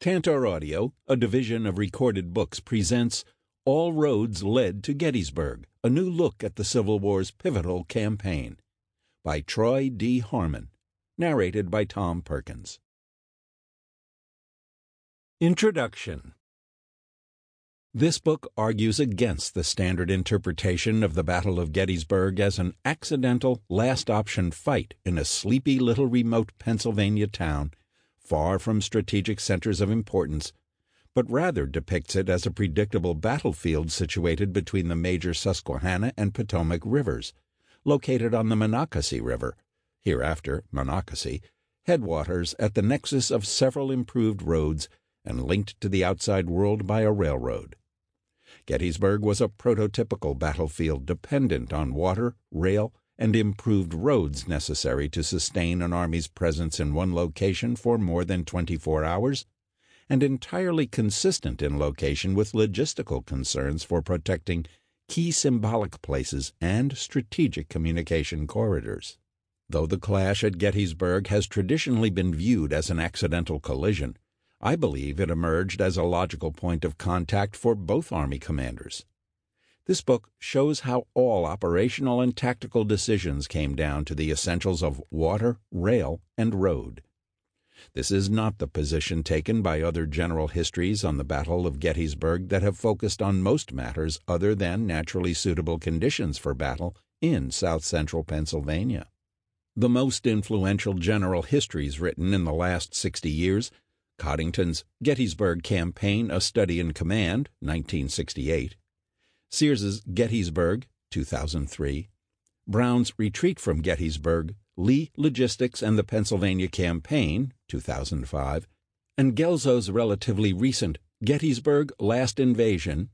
Tantor Audio, a division of Recorded Books, presents All Roads Led to Gettysburg, a new look at the Civil War's pivotal campaign, by Troy D. Harmon, narrated by Tom Perkins. Introduction. This book argues against the standard interpretation of the Battle of Gettysburg as an accidental, last-option fight in a sleepy little remote Pennsylvania town far from strategic centers of importance, but rather depicts it as a predictable battlefield situated between the major Susquehanna and Potomac rivers, located on the Monocacy River, hereafter Monocacy, headwaters at the nexus of several improved roads and linked to the outside world by a railroad. Gettysburg was a prototypical battlefield dependent on water, rail, and improved roads necessary to sustain an army's presence in one location for more than 24 hours, and entirely consistent in location with logistical concerns for protecting key symbolic places and strategic communication corridors. Though the clash at Gettysburg has traditionally been viewed as an accidental collision, I believe it emerged as a logical point of contact for both Army commanders. This book shows how all operational and tactical decisions came down to the essentials of water, rail, and road. This is not the position taken by other general histories on the Battle of Gettysburg that have focused on most matters other than naturally suitable conditions for battle in south-central Pennsylvania. The most influential general histories written in the last 60 years, Coddington's Gettysburg Campaign, A Study in Command, 1968, Sears's Gettysburg, 2003, Brown's Retreat from Gettysburg, Lee Logistics and the Pennsylvania Campaign, 2005, and Guelzo's relatively recent Gettysburg, Last Invasion,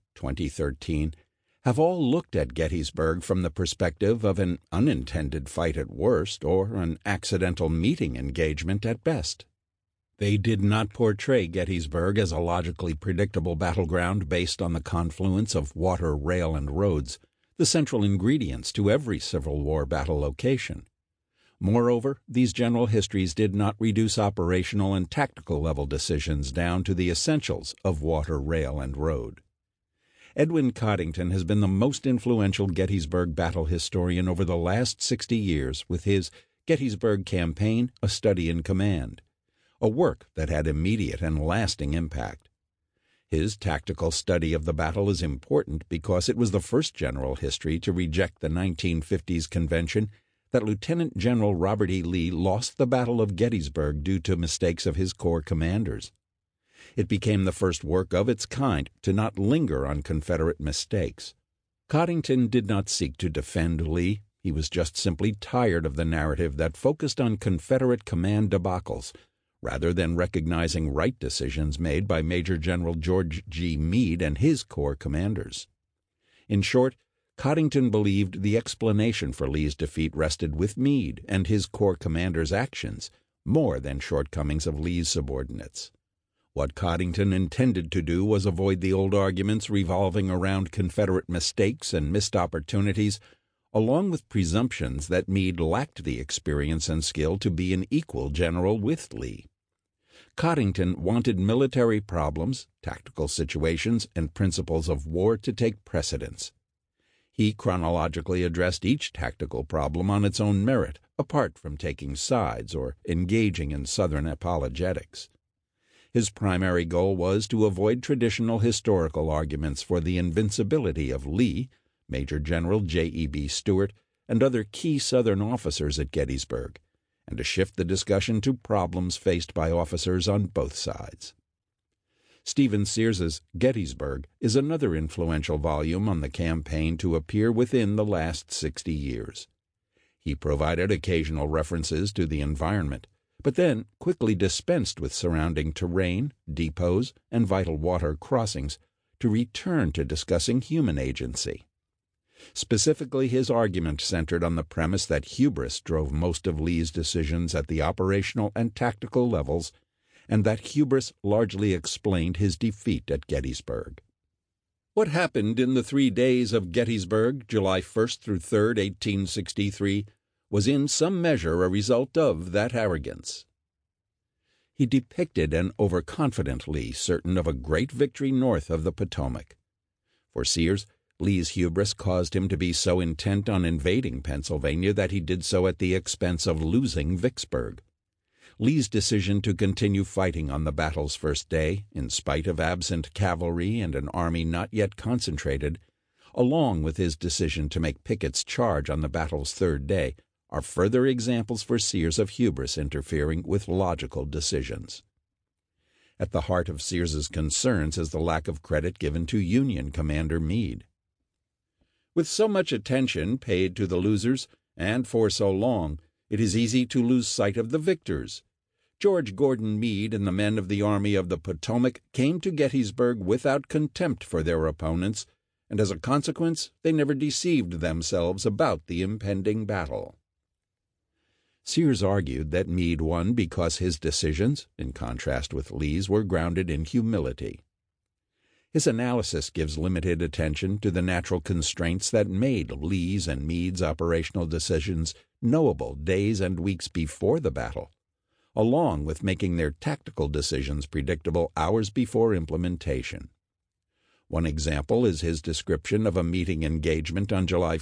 2013, have all looked at Gettysburg from the perspective of an unintended fight at worst or an accidental meeting engagement at best. They did not portray Gettysburg as a logically predictable battleground based on the confluence of water, rail, and roads, the central ingredients to every Civil War battle location. Moreover, these general histories did not reduce operational and tactical level decisions down to the essentials of water, rail, and road. Edwin Coddington has been the most influential Gettysburg battle historian over the last 60 years with his Gettysburg Campaign, A Study in Command, a work that had immediate and lasting impact. His tactical study of the battle is important because it was the first general history to reject the 1950s convention that Lieutenant General Robert E. Lee lost the Battle of Gettysburg due to mistakes of his corps commanders. It became the first work of its kind to not linger on Confederate mistakes. Coddington did not seek to defend Lee. He was just simply tired of the narrative that focused on Confederate command debacles, rather than recognizing right decisions made by Major General George G. Meade and his corps commanders. In short, Coddington believed the explanation for Lee's defeat rested with Meade and his corps commanders' actions more than shortcomings of Lee's subordinates. What Coddington intended to do was avoid the old arguments revolving around Confederate mistakes and missed opportunities, along with presumptions that Meade lacked the experience and skill to be an equal general with Lee. Coddington wanted military problems, tactical situations, and principles of war to take precedence. He chronologically addressed each tactical problem on its own merit, apart from taking sides or engaging in Southern apologetics. His primary goal was to avoid traditional historical arguments for the invincibility of Lee, Major General J.E.B. Stuart, and other key Southern officers at Gettysburg, and to shift the discussion to problems faced by officers on both sides. Stephen Sears's Gettysburg is another influential volume on the campaign to appear within the last 60 years. He provided occasional references to the environment, but then quickly dispensed with surrounding terrain, depots, and vital water crossings to return to discussing human agency. Specifically, his argument centered on the premise that hubris drove most of Lee's decisions at the operational and tactical levels, and that hubris largely explained his defeat at Gettysburg. What happened in the 3 days of Gettysburg, July 1st through 3rd, 1863, was in some measure a result of that arrogance. He depicted an overconfident Lee certain of a great victory north of the Potomac. For Sears, Lee's hubris caused him to be so intent on invading Pennsylvania that he did so at the expense of losing Vicksburg. Lee's decision to continue fighting on the battle's first day, in spite of absent cavalry and an army not yet concentrated, along with his decision to make Pickett's charge on the battle's third day, are further examples for Sears of hubris interfering with logical decisions. At the heart of Sears's concerns is the lack of credit given to Union Commander Meade. With so much attention paid to the losers, and for so long, it is easy to lose sight of the victors. George Gordon Meade and the men of the Army of the Potomac came to Gettysburg without contempt for their opponents, and as a consequence they never deceived themselves about the impending battle. Sears argued that Meade won because his decisions, in contrast with Lee's, were grounded in humility. His analysis gives limited attention to the natural constraints that made Lee's and Meade's operational decisions knowable days and weeks before the battle, along with making their tactical decisions predictable hours before implementation. One example is his description of a meeting engagement on July 1,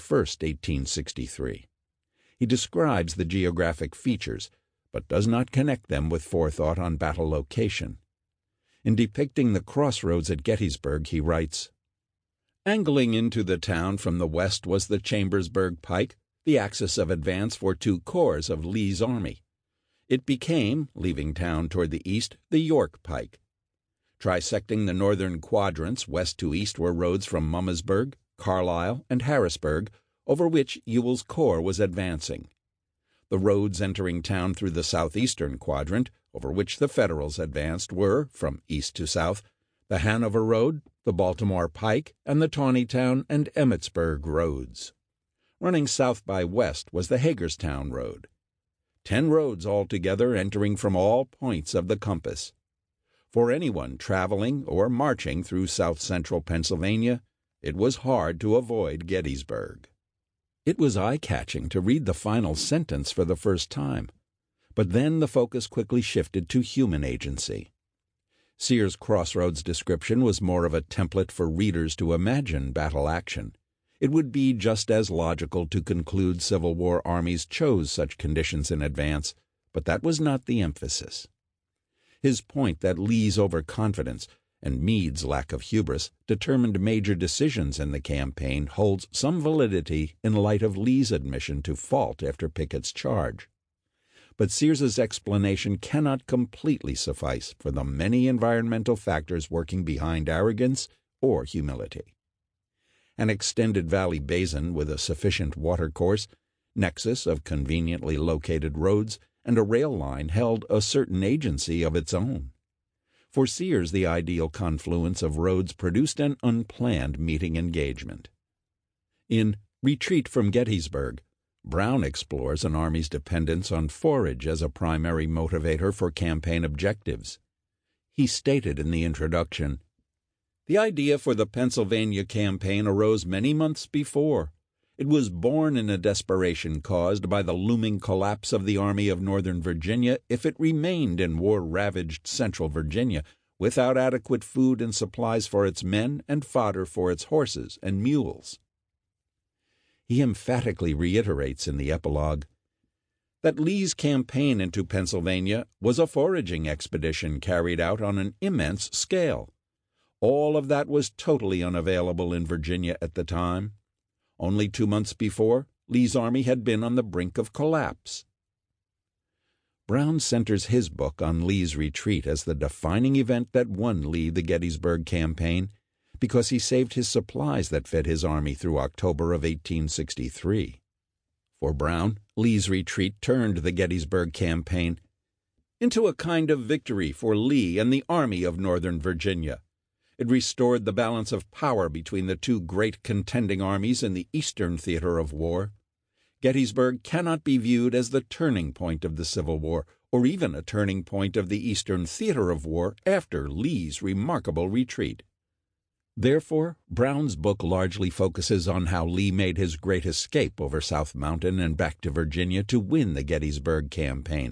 1863. He describes the geographic features, but does not connect them with forethought on battle location. In depicting the crossroads at Gettysburg, he writes, "Angling into the town from the west was the Chambersburg pike, the axis of advance for 2 corps of Lee's army. It became, leaving town toward the east, the York pike. Trisecting the northern quadrants west to east were roads from Mummersburg, Carlisle, and Harrisburg, over which Ewell's corps was advancing. The roads entering town through the southeastern quadrant, over which the Federals advanced, were, from east to south, the Hanover Road, the Baltimore Pike, and the Taneytown and Emmitsburg roads. Running south by west was the Hagerstown Road. 10 roads altogether entering from all points of the compass. For anyone traveling or marching through south-central Pennsylvania, it was hard to avoid Gettysburg." It was eye-catching to read the final sentence for the first time, but then the focus quickly shifted to human agency. Sears' crossroads description was more of a template for readers to imagine battle action. It would be just as logical to conclude Civil War armies chose such conditions in advance, but that was not the emphasis. His point that Lee's overconfidence and Meade's lack of hubris determined major decisions in the campaign holds some validity in light of Lee's admission to fault after Pickett's charge. But Sears's explanation cannot completely suffice for the many environmental factors working behind arrogance or humility. An extended valley basin with a sufficient watercourse, nexus of conveniently located roads, and a rail line held a certain agency of its own. For Sears, the ideal confluence of roads produced an unplanned meeting engagement. In Retreat from Gettysburg, Brown explores an army's dependence on forage as a primary motivator for campaign objectives. He stated in the introduction, "The idea for the Pennsylvania campaign arose many months before. It was born in a desperation caused by the looming collapse of the Army of Northern Virginia if it remained in war-ravaged Central Virginia without adequate food and supplies for its men and fodder for its horses and mules." He emphatically reiterates in the epilogue that Lee's campaign into Pennsylvania was a foraging expedition carried out on an immense scale. All of that was totally unavailable in Virginia at the time. Only 2 months before, Lee's army had been on the brink of collapse. Brown centers his book on Lee's retreat as the defining event that won Lee the Gettysburg campaign, because he saved his supplies that fed his army through October of 1863. For Brown, Lee's retreat turned the Gettysburg campaign into a kind of victory for Lee and the Army of Northern Virginia. It restored the balance of power between the 2 great contending armies in the eastern theater of war. Gettysburg cannot be viewed as the turning point of the Civil War, or even a turning point of the eastern theater of war after Lee's remarkable retreat. Therefore, Brown's book largely focuses on how Lee made his great escape over South Mountain and back to Virginia to win the Gettysburg campaign,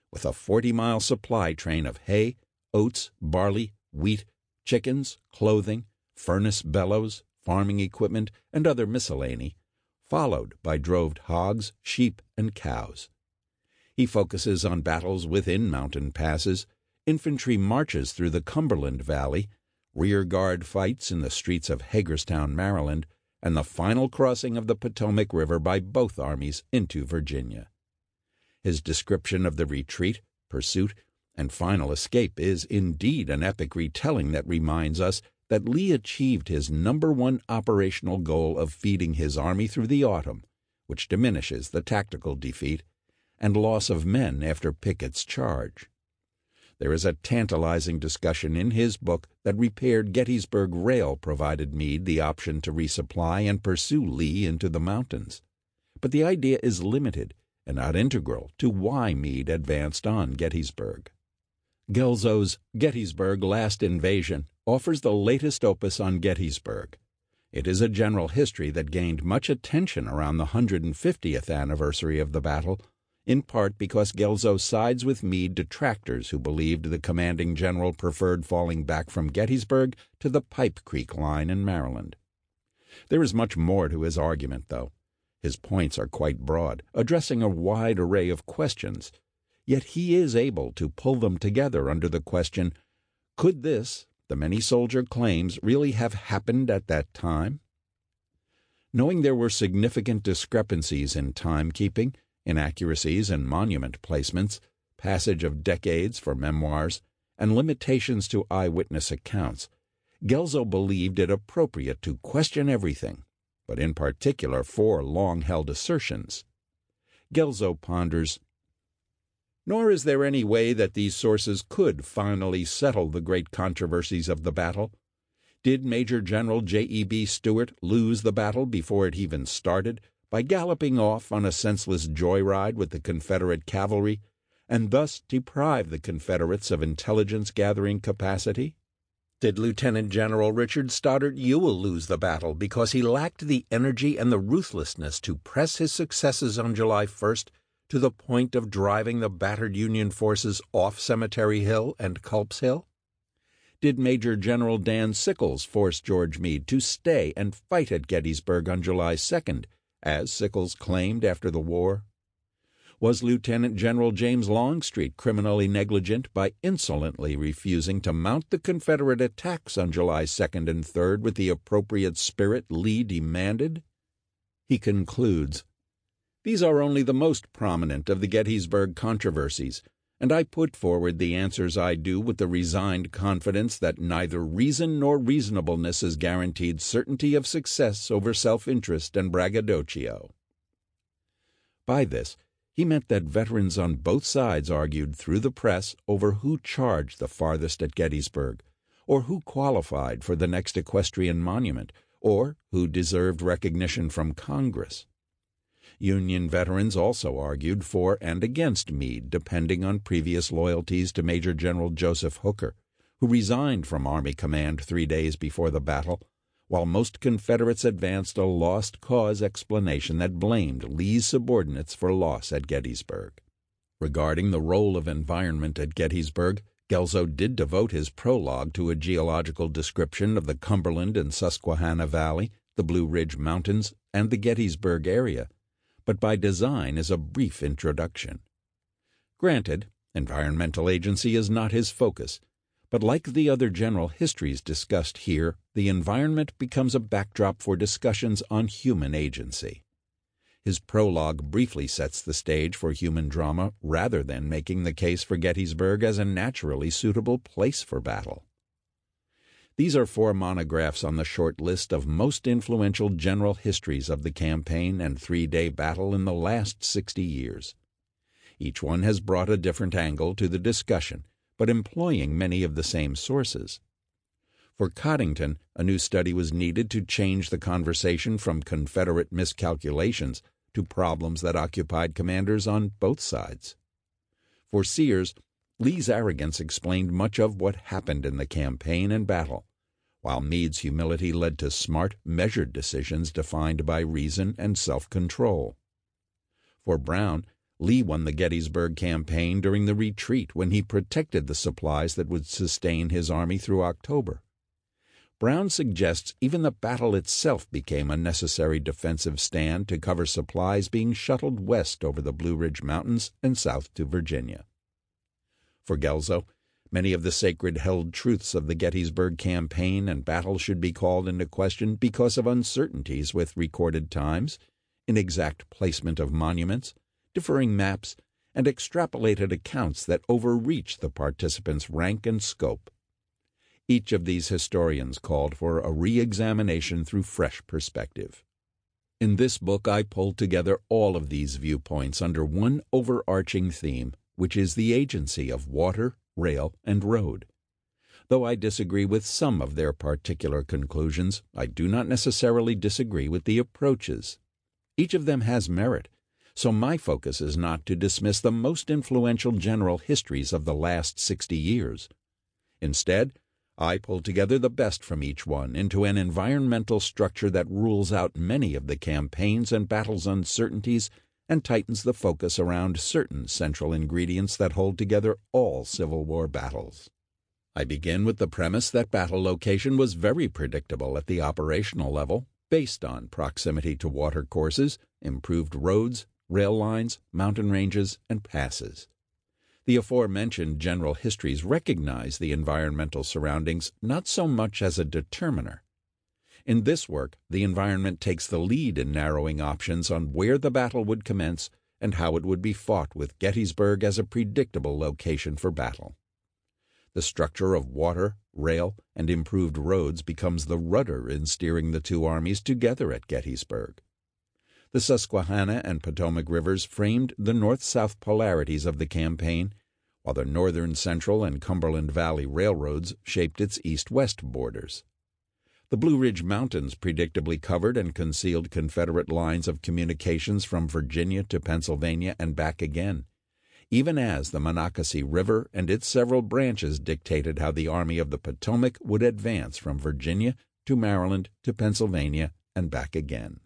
with a 40-mile supply train of hay, oats, barley, wheat, chickens, clothing, furnace bellows, farming equipment, and other miscellany, followed by droved hogs, sheep, and cows. He focuses on battles within mountain passes, infantry marches through the Cumberland Valley, rear-guard fights in the streets of Hagerstown, Maryland, and the final crossing of the Potomac River by both armies into Virginia. His description of the retreat, pursuit, and final escape is indeed an epic retelling that reminds us that Lee achieved his #1 operational goal of feeding his army through the autumn, which diminishes the tactical defeat and loss of men after Pickett's charge. There is a tantalizing discussion in his book that repaired Gettysburg Rail provided Meade the option to resupply and pursue Lee into the mountains. But the idea is limited and not integral to why Meade advanced on Gettysburg. Guelzo's Gettysburg Last Invasion offers the latest opus on Gettysburg. It is a general history that gained much attention around the 150th anniversary of the battle, in part because Guelzo sides with Meade detractors who believed the commanding general preferred falling back from Gettysburg to the Pipe Creek line in Maryland. There is much more to his argument, though. His points are quite broad, addressing a wide array of questions, yet he is able to pull them together under the question, could this, the many-soldier claims, really have happened at that time? Knowing there were significant discrepancies in timekeeping, inaccuracies in monument placements, passage of decades for memoirs, and limitations to eyewitness accounts, Guelzo believed it appropriate to question everything, but in particular 4 long-held assertions. Guelzo ponders, nor is there any way that these sources could finally settle the great controversies of the battle. Did Major General J.E.B. Stuart lose the battle before it even started by galloping off on a senseless joyride with the Confederate cavalry, and thus deprive the Confederates of intelligence-gathering capacity? Did Lieutenant General Richard Stoddert Ewell lose the battle because he lacked the energy and the ruthlessness to press his successes on July 1st to the point of driving the battered Union forces off Cemetery Hill and Culp's Hill? Did Major General Dan Sickles force George Meade to stay and fight at Gettysburg on July 2nd, as Sickles claimed after the war? Was Lieutenant General James Longstreet criminally negligent by insolently refusing to mount the Confederate attacks on July 2nd and 3rd with the appropriate spirit Lee demanded? He concludes, these are only the most prominent of the Gettysburg controversies, and I put forward the answers I do with the resigned confidence that neither reason nor reasonableness is guaranteed certainty of success over self-interest and braggadocio. By this, he meant that veterans on both sides argued through the press over who charged the farthest at Gettysburg, or who qualified for the next equestrian monument, or who deserved recognition from Congress. Union veterans also argued for and against Meade, depending on previous loyalties to Major General Joseph Hooker, who resigned from Army Command 3 days before the battle, while most Confederates advanced a lost cause explanation that blamed Lee's subordinates for loss at Gettysburg. Regarding the role of environment at Gettysburg, Guelzo did devote his prologue to a geological description of the Cumberland and Susquehanna Valley, the Blue Ridge Mountains, and the Gettysburg area, but by design is a brief introduction. Granted, environmental agency is not his focus, but like the other general histories discussed here, the environment becomes a backdrop for discussions on human agency. His prologue briefly sets the stage for human drama rather than making the case for Gettysburg as a naturally suitable place for battle. These are 4 monographs on the short list of most influential general histories of the campaign and 3-day battle in the last 60 years. Each one has brought a different angle to the discussion, but employing many of the same sources. For Coddington, a new study was needed to change the conversation from Confederate miscalculations to problems that occupied commanders on both sides. For Sears, Lee's arrogance explained much of what happened in the campaign and battle, while Meade's humility led to smart, measured decisions defined by reason and self-control. For Brown, Lee won the Gettysburg Campaign during the retreat when he protected the supplies that would sustain his army through October. Brown suggests even the battle itself became a necessary defensive stand to cover supplies being shuttled west over the Blue Ridge Mountains and south to Virginia. For Guelzo, many of the sacred-held truths of the Gettysburg Campaign and battle should be called into question because of uncertainties with recorded times, inexact placement of monuments, differing maps, and extrapolated accounts that overreach the participants' rank and scope. Each of these historians called for a re-examination through fresh perspective. In this book I pulled together all of these viewpoints under one overarching theme, which is the agency of water, rail, and road. Though I disagree with some of their particular conclusions, I do not necessarily disagree with the approaches. Each of them has merit, so my focus is not to dismiss the most influential general histories of the last 60 years. Instead, I pull together the best from each one into an environmental structure that rules out many of the campaigns and battles' uncertainties and tightens the focus around certain central ingredients that hold together all Civil War battles. I begin with the premise that battle location was very predictable at the operational level, based on proximity to watercourses, improved roads, rail lines, mountain ranges, and passes. The aforementioned general histories recognize the environmental surroundings not so much as a determiner. In this work, the environment takes the lead in narrowing options on where the battle would commence and how it would be fought, with Gettysburg as a predictable location for battle. The structure of water, rail, and improved roads becomes the rudder in steering the two armies together at Gettysburg. The Susquehanna and Potomac rivers framed the north-south polarities of the campaign, while the Northern Central and Cumberland Valley railroads shaped its east-west borders. The Blue Ridge Mountains predictably covered and concealed Confederate lines of communications from Virginia to Pennsylvania and back again, even as the Monocacy River and its several branches dictated how the Army of the Potomac would advance from Virginia to Maryland to Pennsylvania and back again.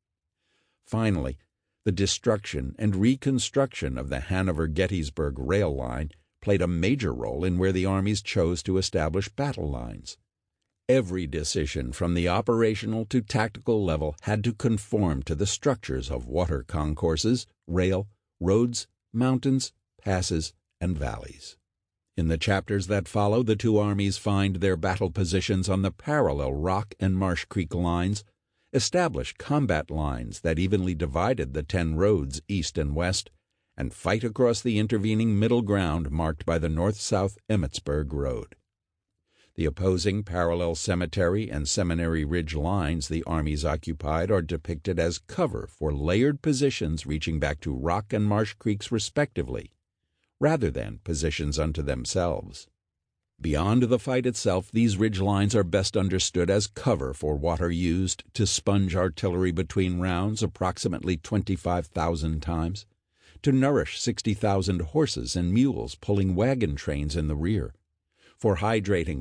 Finally, the destruction and reconstruction of the Hanover-Gettysburg rail line played a major role in where the armies chose to establish battle lines. Every decision from the operational to tactical level had to conform to the structures of water concourses, rail, roads, mountains, passes, and valleys. In the chapters that follow, the two armies find their battle positions on the parallel Rock and Marsh Creek lines, establish combat lines that evenly divided the 10 roads east and west, and fight across the intervening middle ground marked by the north-south Emmetsburg Road. The opposing parallel Cemetery and Seminary Ridge lines the armies occupied are depicted as cover for layered positions reaching back to Rock and Marsh Creeks respectively, rather than positions unto themselves. Beyond the fight itself, these ridge lines are best understood as cover for water used to sponge artillery between rounds approximately 25,000 times, to nourish 60,000 horses and mules pulling wagon trains in the rear, for hydrating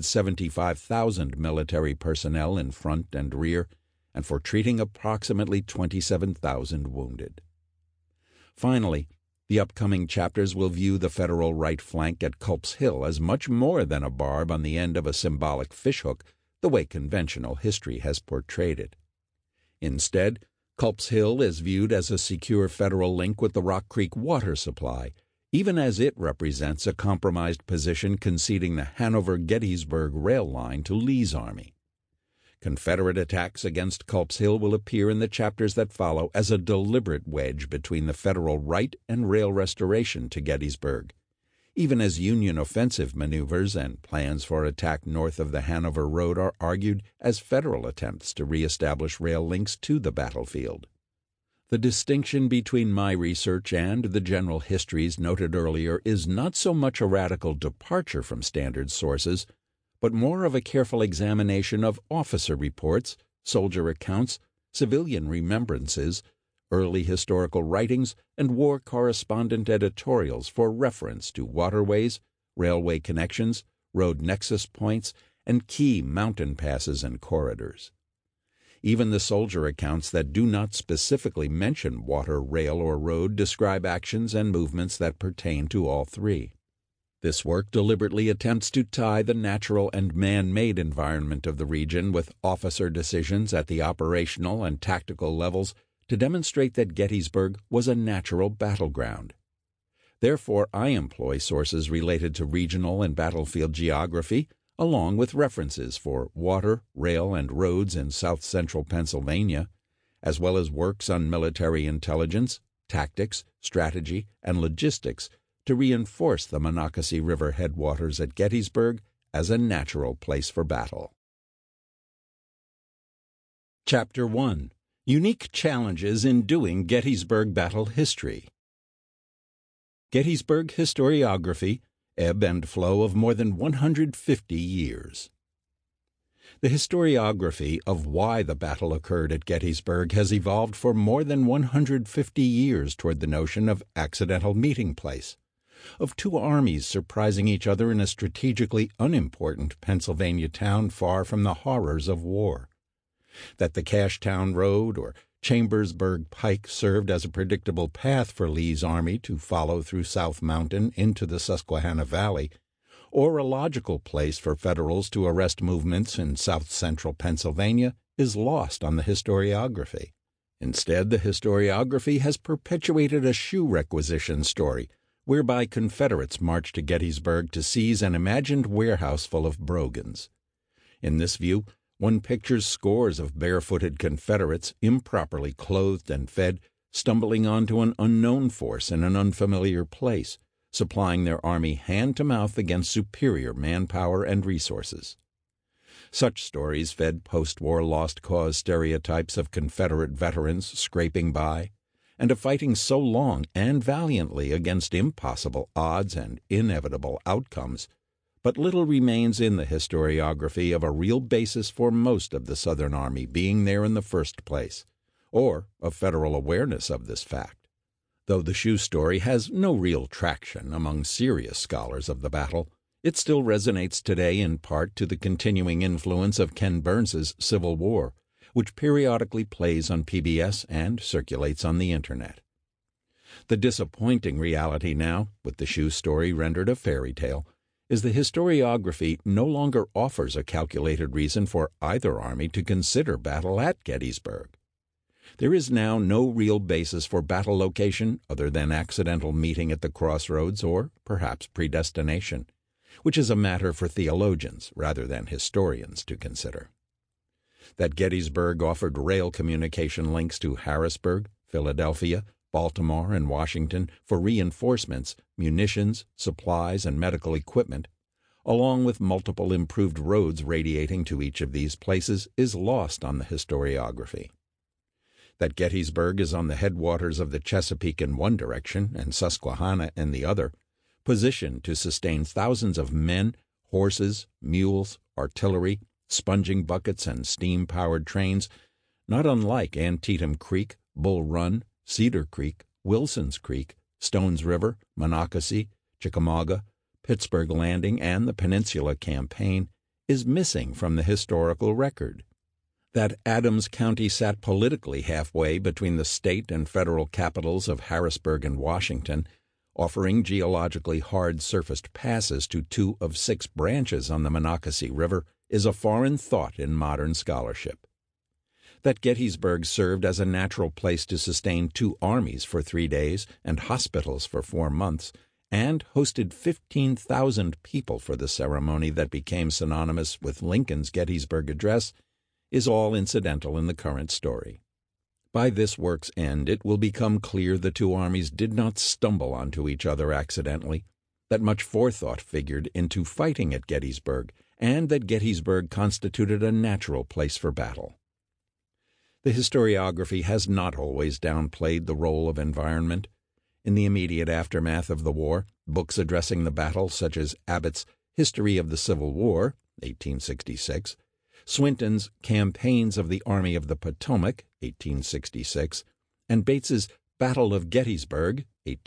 175,000 military personnel in front and rear, and for treating approximately 27,000 wounded. Finally, the upcoming chapters will view the Federal right flank at Culp's Hill as much more than a barb on the end of a symbolic fishhook, the way conventional history has portrayed it. Instead, Culp's Hill is viewed as a secure Federal link with the Rock Creek water supply, even as it represents a compromised position conceding the Hanover-Gettysburg rail line to Lee's army. Confederate attacks against Culp's Hill will appear in the chapters that follow as a deliberate wedge between the Federal right and rail restoration to Gettysburg, even as Union offensive maneuvers and plans for attack north of the Hanover Road are argued as Federal attempts to reestablish rail links to the battlefield. The distinction between my research and the general histories noted earlier is not so much a radical departure from standard sources, but more of a careful examination of officer reports, soldier accounts, civilian remembrances, early historical writings, and war correspondent editorials for reference to waterways, railway connections, road nexus points, and key mountain passes and corridors. Even the soldier accounts that do not specifically mention water, rail, or road describe actions and movements that pertain to all three. This work deliberately attempts to tie the natural and man-made environment of the region with officer decisions at the operational and tactical levels to demonstrate that Gettysburg was a natural battleground. Therefore, I employ sources related to regional and battlefield geography, along with references for water, rail, and roads in south-central Pennsylvania, as well as works on military intelligence, tactics, strategy, and logistics to reinforce the Monocacy River headwaters at Gettysburg as a natural place for battle. Chapter 1. Unique Challenges in Doing Gettysburg Battle History. Gettysburg Historiography, Ebb and Flow of More Than 150 Years. The historiography of why the battle occurred at Gettysburg has evolved for more than 150 years toward the notion of accidental meeting place, of two armies surprising each other in a strategically unimportant Pennsylvania town far from the horrors of war. That the Cashtown Road or Chambersburg Pike served as a predictable path for Lee's army to follow through South Mountain into the Susquehanna Valley, or a logical place for Federals to arrest movements in south-central Pennsylvania, is lost on the historiography. Instead, the historiography has perpetuated a shoe requisition story, whereby Confederates marched to Gettysburg to seize an imagined warehouse full of brogans. In this view, one pictures scores of barefooted Confederates, improperly clothed and fed, stumbling onto an unknown force in an unfamiliar place, supplying their army hand-to-mouth against superior manpower and resources. Such stories fed post-war lost cause stereotypes of Confederate veterans scraping by, and of fighting so long and valiantly against impossible odds and inevitable outcomes, but little remains in the historiography of a real basis for most of the Southern Army being there in the first place, or of Federal awareness of this fact. Though the shoe story has no real traction among serious scholars of the battle, it still resonates today in part to the continuing influence of Ken Burns's Civil War, which periodically plays on PBS and circulates on the Internet. The disappointing reality now, with the shoe story rendered a fairy tale, is the historiography no longer offers a calculated reason for either army to consider battle at Gettysburg. There is now no real basis for battle location other than accidental meeting at the crossroads or perhaps predestination, which is a matter for theologians rather than historians to consider. That Gettysburg offered rail communication links to Harrisburg, Philadelphia, Baltimore, and Washington for reinforcements, munitions, supplies, and medical equipment, along with multiple improved roads radiating to each of these places, is lost on the historiography. That Gettysburg is on the headwaters of the Chesapeake in one direction and Susquehanna in the other, positioned to sustain thousands of men, horses, mules, artillery, sponging buckets, and steam-powered trains, not unlike Antietam Creek, Bull Run, Cedar Creek, Wilson's Creek, Stones River, Monocacy, Chickamauga, Pittsburgh Landing, and the Peninsula Campaign, is missing from the historical record. That Adams County sat politically halfway between the state and federal capitals of Harrisburg and Washington, offering geologically hard-surfaced passes to 2 of 6 branches on the Monocacy River, is a foreign thought in modern scholarship. That Gettysburg served as a natural place to sustain 2 armies for 3 days and hospitals for 4 months, and hosted 15,000 people for the ceremony that became synonymous with Lincoln's Gettysburg Address, is all incidental in the current story. By this work's end, it will become clear the 2 armies did not stumble onto each other accidentally, that much forethought figured into fighting at Gettysburg, and that Gettysburg constituted a natural place for battle. The historiography has not always downplayed the role of environment. In the immediate aftermath of the war, books addressing the battle such as Abbott's History of the Civil War, 1866, Swinton's Campaigns of the Army of the Potomac, 1866, and Bates's Battle of Gettysburg,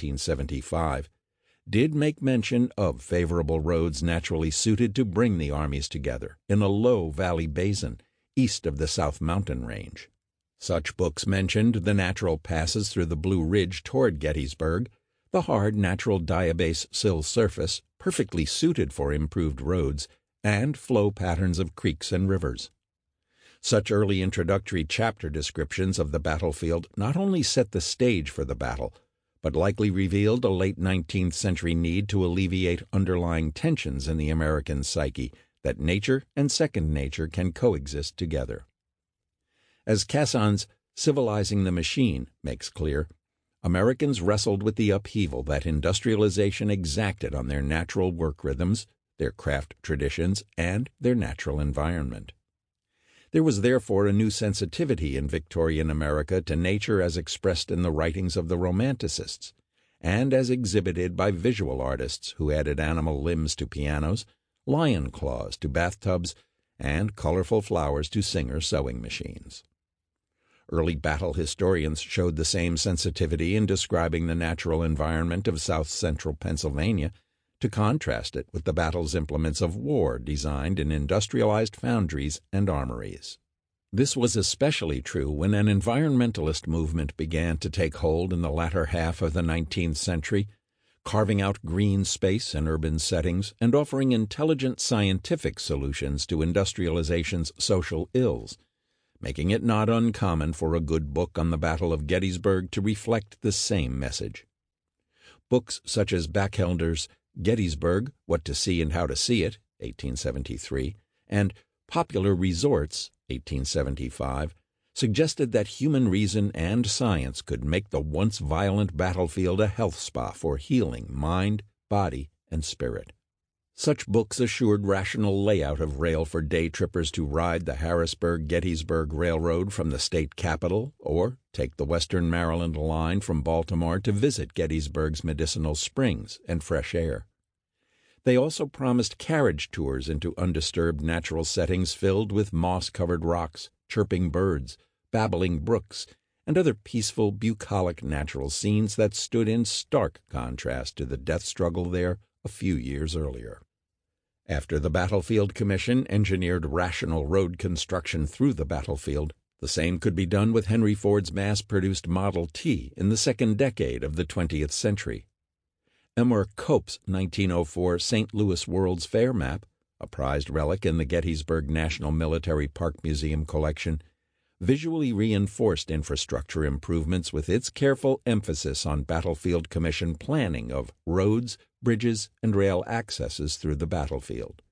1875, did make mention of favorable roads naturally suited to bring the armies together in a low valley basin, east of the South Mountain Range. Such books mentioned the natural passes through the Blue Ridge toward Gettysburg, the hard natural diabase sill surface, perfectly suited for improved roads, and flow patterns of creeks and rivers. Such early introductory chapter descriptions of the battlefield not only set the stage for the battle, but likely revealed a late 19th century need to alleviate underlying tensions in the American psyche that nature and second nature can coexist together. As Casson's Civilizing the Machine makes clear, Americans wrestled with the upheaval that industrialization exacted on their natural work rhythms, their craft traditions, and their natural environment. There was therefore a new sensitivity in Victorian America to nature as expressed in the writings of the Romanticists, and as exhibited by visual artists who added animal limbs to pianos, lion claws to bathtubs, and colorful flowers to Singer sewing machines. Early battle historians showed the same sensitivity in describing the natural environment of south-central Pennsylvania, to contrast it with the battle's implements of war designed in industrialized foundries and armories. This was especially true when an environmentalist movement began to take hold in the latter half of the 19th century, carving out green space in urban settings and offering intelligent scientific solutions to industrialization's social ills, making it not uncommon for a good book on the Battle of Gettysburg to reflect the same message. Books such as Batchelder's Gettysburg, What to See and How to See It, 1873, and Popular Resorts, 1875, suggested that human reason and science could make the once violent battlefield a health spa for healing mind, body, and spirit. Such books assured rational layout of rail for day trippers to ride the Harrisburg-Gettysburg Railroad from the state capital, or take the Western Maryland line from Baltimore to visit Gettysburg's medicinal springs and fresh air. They also promised carriage tours into undisturbed natural settings filled with moss-covered rocks, chirping birds, babbling brooks, and other peaceful, bucolic natural scenes that stood in stark contrast to the death struggle there a few years earlier. After the Battlefield Commission engineered rational road construction through the battlefield, the same could be done with Henry Ford's mass-produced Model T in the second decade of the 20th century. Elmer Cope's 1904 St. Louis World's Fair map, a prized relic in the Gettysburg National Military Park Museum collection, visually reinforced infrastructure improvements with its careful emphasis on Battlefield Commission planning of roads, bridges, and rail accesses through the battlefield.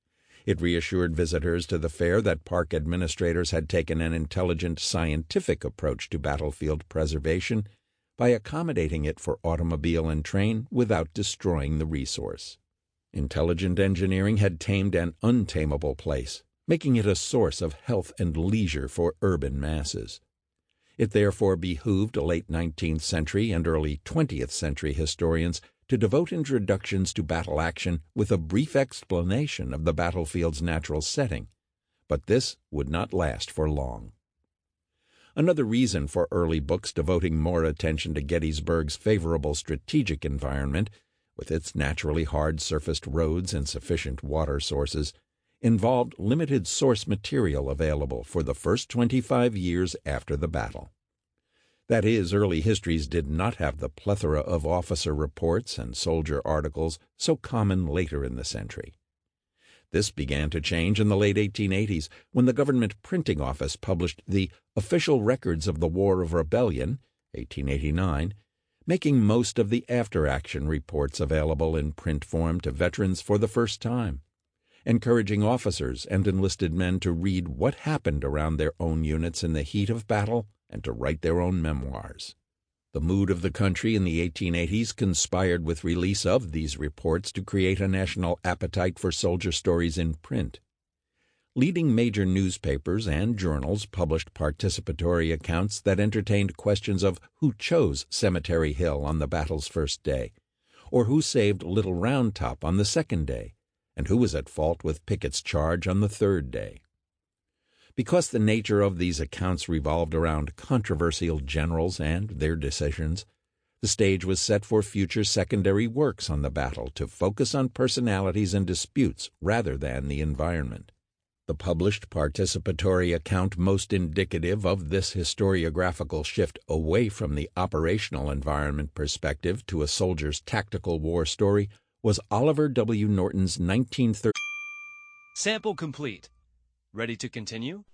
It reassured visitors to the fair that park administrators had taken an intelligent scientific approach to battlefield preservation by accommodating it for automobile and train without destroying the resource. Intelligent engineering had tamed an untamable place, making it a source of health and leisure for urban masses. It therefore behooved late 19th century and early 20th century historians to devote introductions to battle action with a brief explanation of the battlefield's natural setting, but this would not last for long. Another reason for early books devoting more attention to Gettysburg's favorable strategic environment, with its naturally hard-surfaced roads and sufficient water sources, involved limited source material available for the first 25 years after the battle. That is, early histories did not have the plethora of officer reports and soldier articles so common later in the century. This began to change in the late 1880s when the government printing office published the Official Records of the War of Rebellion, 1889, making most of the after-action reports available in print form to veterans for the first time, encouraging officers and enlisted men to read what happened around their own units in the heat of battle and to write their own memoirs. The mood of the country in the 1880s conspired with release of these reports to create a national appetite for soldier stories in print. Leading major newspapers and journals published participatory accounts that entertained questions of who chose Cemetery Hill on the battle's first day, or who saved Little Round Top on the second day, and who was at fault with Pickett's charge on the third day. Because the nature of these accounts revolved around controversial generals and their decisions, the stage was set for future secondary works on the battle to focus on personalities and disputes rather than the environment. The published participatory account most indicative of this historiographical shift away from the operational environment perspective to a soldier's tactical war story was Oliver W. Norton's 1930. Sample complete. Ready to continue?